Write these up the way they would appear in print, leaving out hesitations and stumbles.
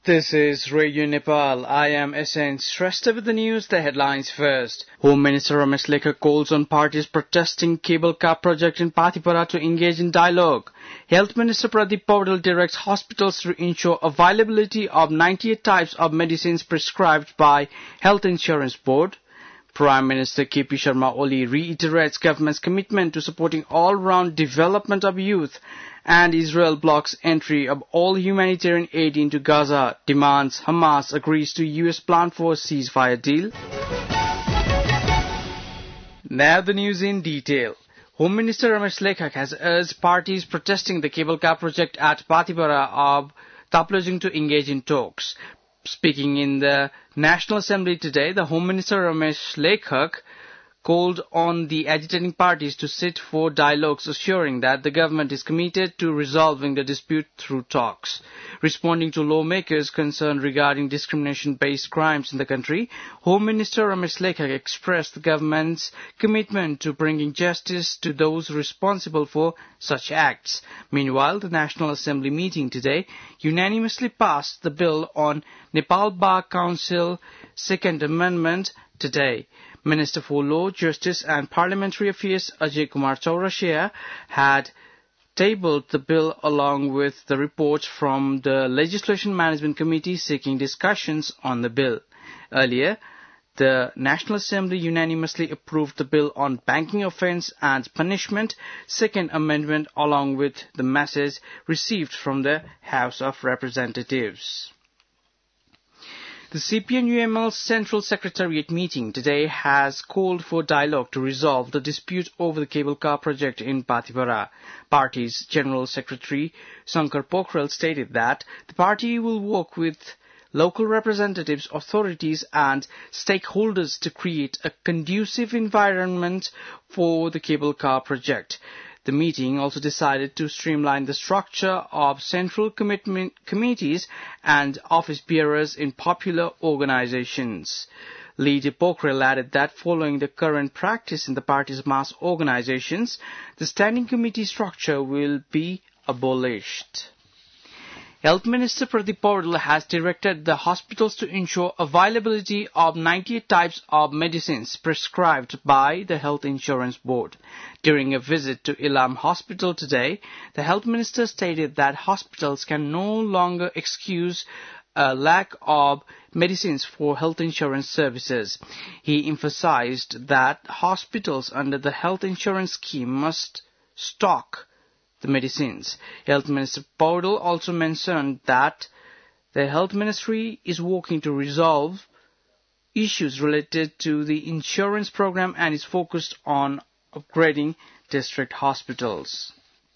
This is Radio Nepal. I am SN Shrestha with the news, the headlines first. Home Minister Ramesh Lekhak calls on parties protesting cable car project in Patipara to engage in dialogue. Health Minister Pradeep Paudel directs hospitals to ensure availability of 98 types of medicines prescribed by Health Insurance Board. Prime Minister KP Sharma Oli reiterates government's commitment to supporting all-round development of youth, and Israel blocks entry of all humanitarian aid into Gaza, demands Hamas agrees to US plan for a ceasefire deal. Now the news in detail. Home Minister Ramesh Lekhak has urged parties protesting the cable car project at Patipara of Taplojung to engage in talks. Speaking in the National Assembly today, the Home Minister Ramesh Lekhak called on the agitating parties to sit for dialogues, assuring that the government is committed to resolving the dispute through talks. Responding to lawmakers' concern regarding discrimination-based crimes in the country, Home Minister Ramesh Lekhak expressed the government's commitment to bringing justice to those responsible for such acts. Meanwhile, the National Assembly meeting today unanimously passed the bill on Nepal Bar Council Second Amendment today. Minister for Law, Justice and Parliamentary Affairs Ajay Kumar Chaurashia had tabled the bill along with the report from the Legislation Management Committee seeking discussions on the bill. Earlier, the National Assembly unanimously approved the bill on banking offence and punishment, Second Amendment, along with the message received from the House of Representatives. The CPN-UML Central Secretariat meeting today has called for dialogue to resolve the dispute over the cable car project in Patipara. Party's General Secretary Shankar Pokhrel stated that the party will work with local representatives, authorities and stakeholders to create a conducive environment for the cable car project. The meeting also decided to streamline the structure of central committees and office bearers in popular organizations. Leader Pokhrel added that following the current practice in the party's mass organizations, the standing committee structure will be abolished. Health Minister Pradeep Paudel has directed the hospitals to ensure availability of 98 types of medicines prescribed by the Health Insurance Board. During a visit to Ilam Hospital today, the Health Minister stated that hospitals can no longer excuse a lack of medicines for health insurance services. He emphasized that hospitals under the health insurance scheme must stock the medicines. Health Minister Paudel also mentioned that the Health Ministry is working to resolve issues related to the insurance program and is focused on upgrading district hospitals.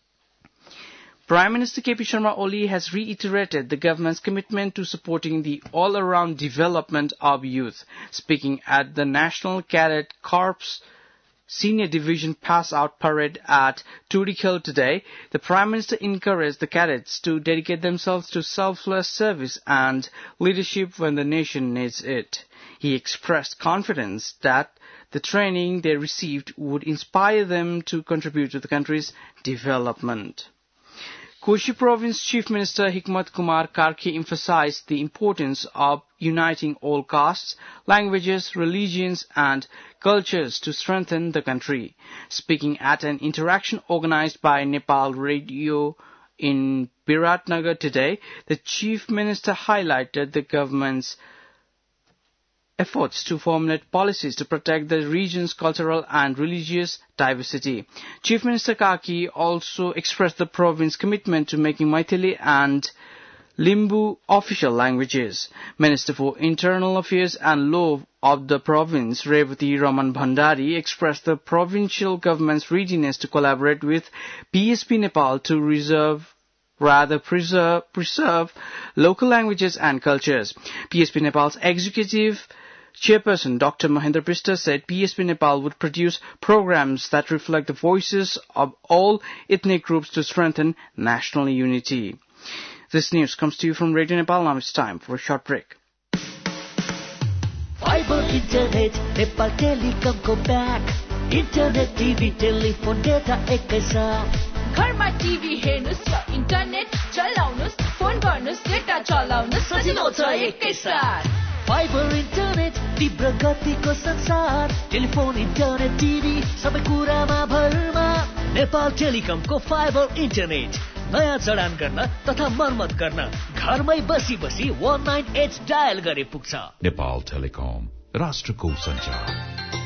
Prime Minister KP Sharma Oli has reiterated the government's commitment to supporting the all-around development of youth. Speaking at the National Cadet Corps Senior Division Pass-Out Parade at Turikal today, the Prime Minister encouraged the cadets to dedicate themselves to selfless service and leadership when the nation needs it. He expressed confidence that the training they received would inspire them to contribute to the country's development. Koshi Province Chief Minister Hikmat Kumar Karki emphasized the importance of uniting all castes, languages, religions and cultures to strengthen the country. Speaking at an interaction organized by Nepal Radio in Biratnagar today, the Chief Minister highlighted the government's efforts to formulate policies to protect the region's cultural and religious diversity. Chief Minister Karki also expressed the province's commitment to making Maithili and Limbu official languages. Minister for Internal Affairs and Law of the province, Revati Raman Bhandari, expressed the provincial government's readiness to collaborate with PSP Nepal to preserve local languages and cultures. PSP Nepal's executive Chairperson Dr. Mahendra Pista said PSP Nepal would produce programs that reflect the voices of all ethnic groups to strengthen national unity. This news comes to you from Radio Nepal. Now it's time for a short break. Fiber Internet, Nepal Telecom को back. Internet, TV, telephone, data एकैसाथ. घरमा TV हेर्नुस् र internet चलाउनुस्, phone गर्नुस्, data चलाउन सजिलो छ एकैसाथ फाइबर इन्टरनेट तीव्र गतिको संसार टेलिफोन इन्टरनेट टिभी सबै कुरामा भरमा नेपाल टेलिकमको फाइबर इन्टरनेट नयाँ जडान गर्न तथा मर्मत गर्न घरमै बसी 198 डायल गरे पुग्छ नेपाल टेलिकम राष्ट्रको सञ्चार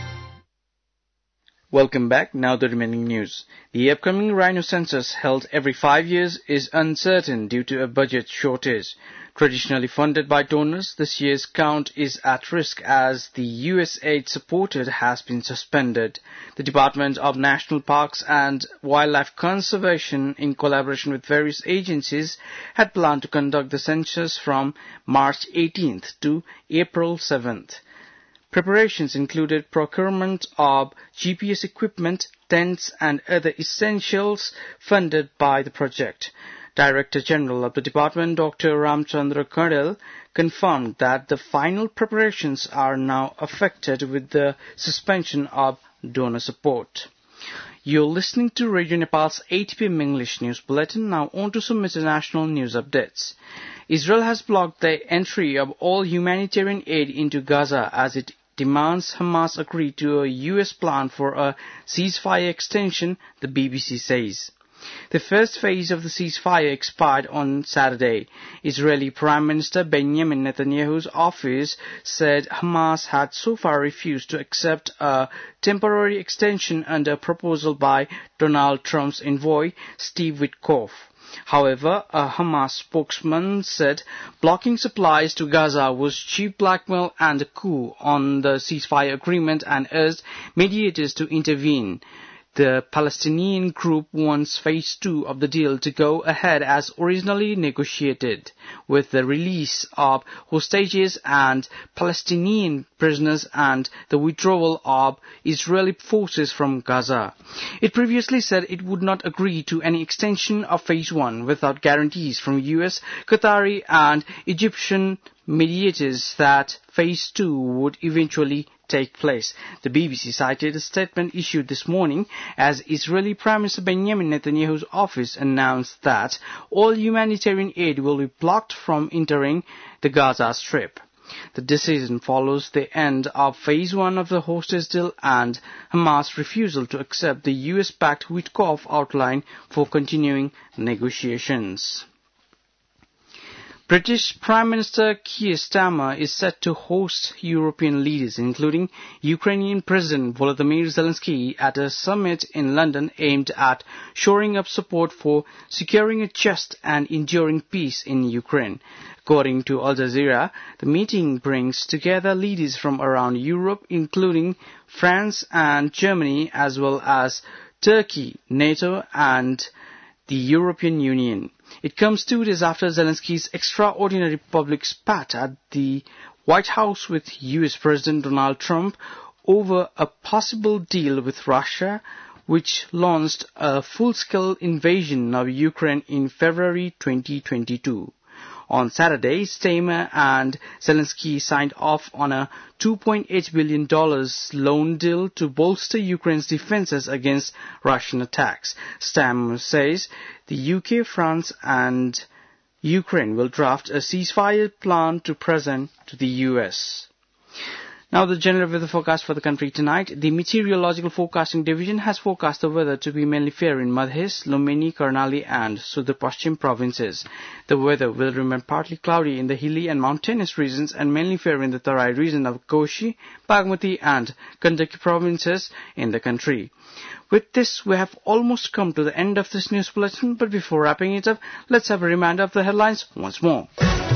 Welcome back. Now the remaining news. The upcoming rhino census held every 5 years is uncertain due to a budget shortage. Traditionally funded by donors, this year's count is at risk as the USAID supported has been suspended. The Department of National Parks and Wildlife Conservation, in collaboration with various agencies, had planned to conduct the census from March 18th to April 7th. Preparations included procurement of GPS equipment, tents and other essentials funded by the project. Director General of the department, Dr. Ramchandra Kardel, confirmed that the final preparations are now affected with the suspension of donor support. You're listening to Radio Nepal's 8 p.m. English News Bulletin. Now on to some international news updates. Israel has blocked the entry of all humanitarian aid into Gaza as it demands Hamas agree to a U.S. plan for a ceasefire extension, the BBC says. The first phase of the ceasefire expired on Saturday. Israeli Prime Minister Benjamin Netanyahu's office said Hamas had so far refused to accept a temporary extension under a proposal by Donald Trump's envoy, Steve Witkoff. However, a Hamas spokesman said blocking supplies to Gaza was cheap blackmail and a coup on the ceasefire agreement and urged mediators to intervene. The Palestinian group wants phase 2 of the deal to go ahead as originally negotiated, with the release of hostages and Palestinian prisoners and the withdrawal of Israeli forces from Gaza. It previously said it would not agree to any extension of phase 1 without guarantees from US, Qatari and Egyptian mediators that phase 2 would eventually take place. The BBC cited a statement issued this morning as Israeli Prime Minister Benjamin Netanyahu's office announced that all humanitarian aid will be blocked from entering the Gaza Strip. The decision follows the end of phase 1 of the hostage deal and Hamas' refusal to accept the US-backed Witkoff outline for continuing negotiations. British Prime Minister Keir Starmer is set to host European leaders, including Ukrainian President Volodymyr Zelensky, at a summit in London aimed at shoring up support for securing a just and enduring peace in Ukraine. According to Al Jazeera, the meeting brings together leaders from around Europe, including France and Germany, as well as Turkey, NATO, and the European Union. It comes 2 days after Zelensky's extraordinary public spat at the White House with US President Donald Trump over a possible deal with Russia, which launched a full-scale invasion of Ukraine in February 2022. On Saturday, Starmer and Zelensky signed off on a $2.8 billion loan deal to bolster Ukraine's defenses against Russian attacks. Starmer says the UK, France and Ukraine will draft a ceasefire plan to present to the US. Now the general weather forecast for the country tonight. The Meteorological Forecasting Division has forecast the weather to be mainly fair in Madhes, Lumini, Karnali and Sudar Paschim provinces. The weather will remain partly cloudy in the hilly and mountainous regions and mainly fair in the Tarai region of Koshi, Bagmati and Gandaki provinces in the country. With this, we have almost come to the end of this news bulletin, but before wrapping it up, let's have a reminder of the headlines once more.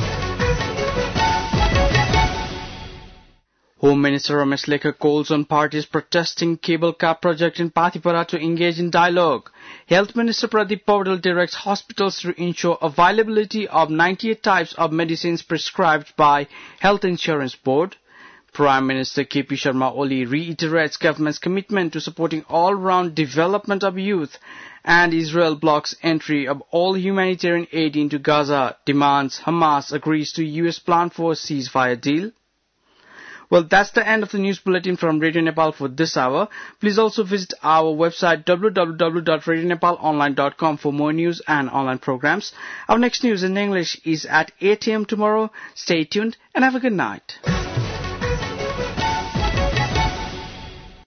Home Minister Ramesh Lekha calls on parties protesting cable car project in Patipara to engage in dialogue. Health Minister Pradeep Paudel directs hospitals to ensure availability of 98 types of medicines prescribed by Health Insurance Board. Prime Minister KP Sharma Oli reiterates government's commitment to supporting all-round development of youth, and Israel blocks entry of all humanitarian aid into Gaza, demands Hamas agrees to US plan for a ceasefire deal. Well, that's the end of the news bulletin from Radio Nepal for this hour. Please also visit our website www.radionepalonline.com for more news and online programs. Our next news in English is at 8 a.m. tomorrow. Stay tuned and have a good night.